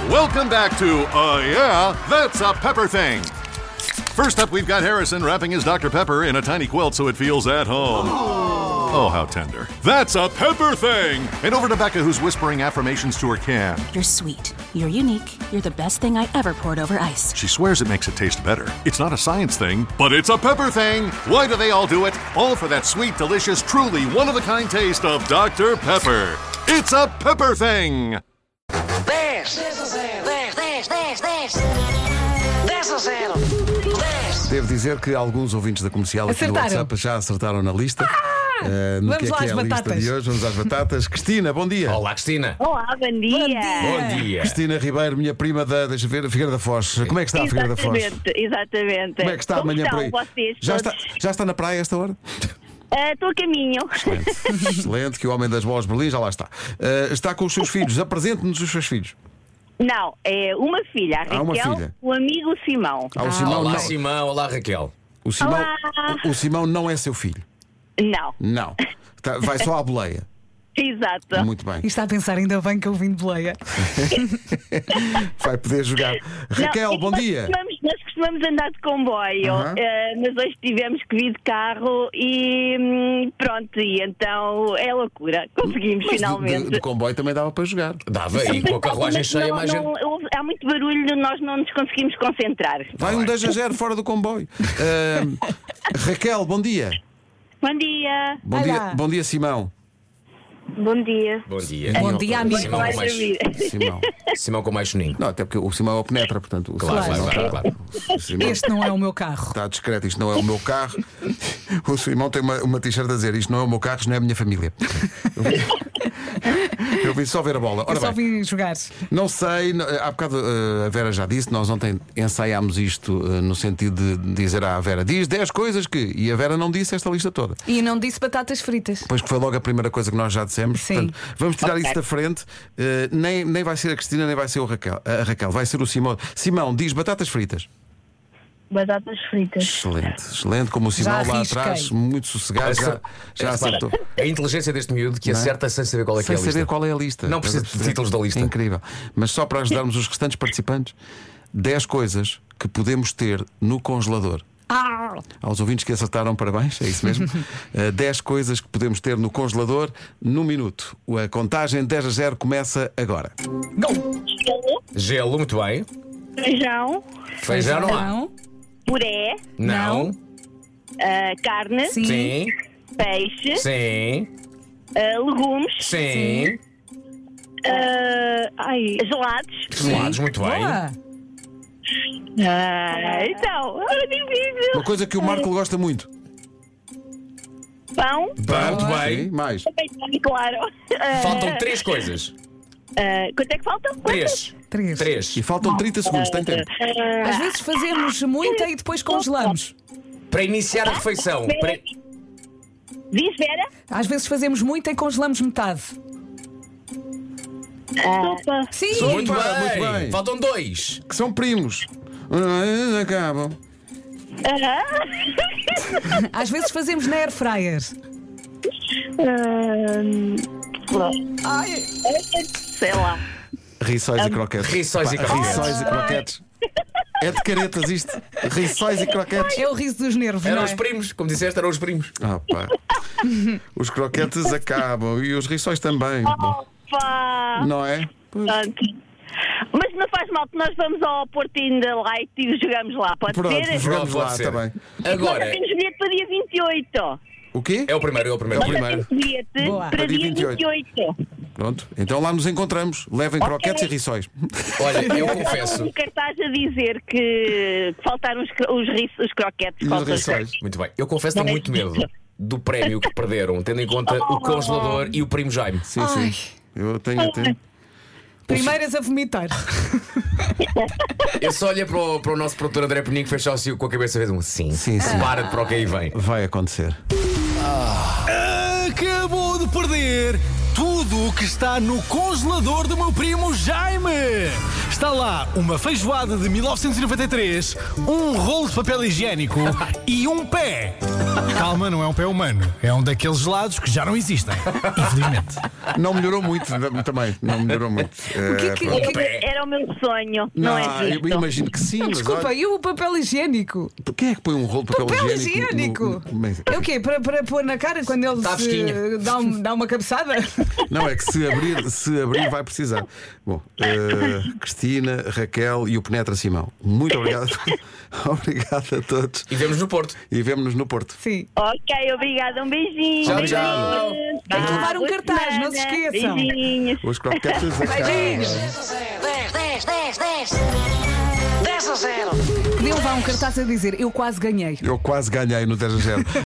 Welcome back to Yeah, That's a Pepper Thing. First up, we've got Harrison wrapping his Dr. Pepper in a tiny quilt so it feels at home. Oh, how tender. That's a Pepper Thing! And over to Becca, who's whispering affirmations to her can. You're sweet. You're unique. You're the best thing I ever poured over ice. She swears it makes it taste better. It's not a science thing, but it's a Pepper Thing! Why do they all do it? All for that sweet, delicious, truly one-of-a-kind taste of Dr. Pepper. It's a Pepper Thing! 10, 10 a 0. 10. Devo dizer que alguns ouvintes da comercial aqui no Acertaram. WhatsApp já acertaram na lista. No Vamos lá que às é a lista batatas. de hoje. Vamos às batatas. Cristina, bom dia. Olá, Cristina. Olá, bom dia. Bom dia. Cristina Ribeiro, minha prima da, deixa ver, Figueira da Foz. Como é que está a Figueira da Foz? Exatamente. Como é que está amanhã por aí? Vocês Já todos? já está na praia a esta hora? Estou a caminho. Excelente, que o homem das bolas de Berlim já lá está. Está com os seus filhos. Apresente-nos os seus filhos. Não, é uma filha, a Raquel, uma filha. o amigo Simão. O Simão Olá, não. Simão. Olá, Raquel. O Simão, Olá. o Simão não é seu filho. Não, Não. Vai só à boleia. exato. Muito bem. E está a pensar, ainda bem que eu vim de boleia. Vai poder jogar. Raquel, Não, bom dia. Nós costumamos andar de comboio, Aham. mas hoje tivemos que vir de carro e pronto, e então é loucura. Conseguimos finalmente. Do comboio também dava para jogar. Dava aí com a carruagem Mas cheia, não- mais gente. há muito barulho, nós não nos conseguimos concentrar. Vai um 10-0 fora do comboio. Raquel, bom dia. Bom dia. Olá. Bom dia, Simão. Bom dia. Bom dia. Bom dia, amigo. Simão com mais, Simão. Simão com mais soninho. Não, até porque o Simão é o penetra, portanto. Claro, Simão claro. o Simão Este não é o meu carro. está discreto, isto não é o meu carro. O Simão tem uma t-shirt a dizer: isto não é o meu carro, isto não é a minha família. Eu vim só ver a bola. Eu Ora só bem, vim jogar. não sei, há bocado a Vera já disse, nós ontem ensaiámos isto no sentido de dizer à Vera: diz 10 coisas que. E a Vera não disse esta lista toda. E não disse batatas fritas. Pois que foi logo a primeira coisa que nós já dissemos. Sim. Portanto, vamos tirar isso da frente. Nem vai ser a Cristina, nem vai ser a Raquel. Vai ser o Simão. Simão, diz batatas fritas. Batatas fritas. Excelente, excelente. Como o Simão lá arrisquei. atrás, muito sossegado, já acertou. A inteligência deste miúdo que Não é? acerta sem saber qual é que é Sem a lista. saber qual é a lista. Não precisa de títulos da lista. É incrível. Mas só para ajudarmos os restantes participantes, 10 coisas que podemos ter no congelador. Aos ouvintes que acertaram, parabéns, é isso mesmo. 10 coisas que podemos ter no congelador num minuto. A contagem 10-0 começa agora. Gelo, muito bem. Feijão, Feijão não há. Não. puré, Não. carne, Sim. Sim. peixe, Sim. legumes, Sim. gelados. Gelados, muito bem. Boa. Então, é difícil. Uma coisa que o Marco gosta muito. Pão, Muito bem. Sim, mais. também está claro. Faltam 3 coisas. Quanto é que faltam? 3. Três. 3. E faltam 30 segundos, tem tempo. Às vezes fazemos muita e depois congelamos. Para iniciar a refeição. Para... Diz, Vera? Às vezes fazemos muita e congelamos metade. Sopa. Sim. Muito Opa, bem. muito bem. Faltam 2. Que são primos. Acabam. Às vezes fazemos na air fryer. Sei lá. Rissóis e croquetes. Rissóis e Pá, croquetes. Rissóis e croquetes. É de caretas isto. Rissóis e croquetes. É o riso dos nervos, Eram não os é? primos, como disseste, eram os primos. Ah, pá. Os croquetes acabam e os rissóis também. Bom, Opa! não é? Pois. Mas não faz mal que nós vamos ao Porto in the Light e jogamos lá, pode Pronto, ser? jogamos Pode lá, ser. está bem. Nós Agora, temos bilhete para dia 28. O quê? é o primeiro, é o primeiro. É o primeiro. Temos bilhete Boa. para dia 28. Pronto, então lá nos encontramos. Levem croquetes e rissóis. Olha, eu confesso. Um cartaz a dizer que faltaram os croquetes. E os faltam rissóis. Muito bem. Eu confesso que tenho muito medo do prémio que perderam, tendo em conta o congelador e o primo Jaime. Sim, Ai. sim. Eu tenho. Primeiras a vomitar. Eu só olhei para o nosso produtor André Peninho que fechou-se com a cabeça fez um sim. Sim, sim. Para de para o que aí vem. Vai acontecer. Acabou de perder tudo tudo o que está no congelador do meu primo Jaime. Está lá uma feijoada de 1993, um rolo de papel higiênico e um pé. Calma, não é um pé humano, é um daqueles gelados que já não existem, infelizmente. Não melhorou muito também. Não melhorou muito. Era o meu sonho, não é eu imagino que sim. Desculpa, e o papel higiênico? Quem é que põe um rolo de papel higiênico? É o quê? Para pôr na cara quando ele dá uma cabeçada? Não, é que se abrir vai precisar. Bom, Cristina, Raquel e o Penetra Simão, muito obrigado. Obrigado a todos. E vemo-nos no Porto. Sim. Ok, obrigada, um beijinho. Tchau. Tem que levar um cartaz, não se esqueçam. Beijinhos. Os croquetes da Beijinhos. 10 a 0. Podiam levar um cartaz a dizer: eu quase ganhei. Eu quase ganhei no 10-0.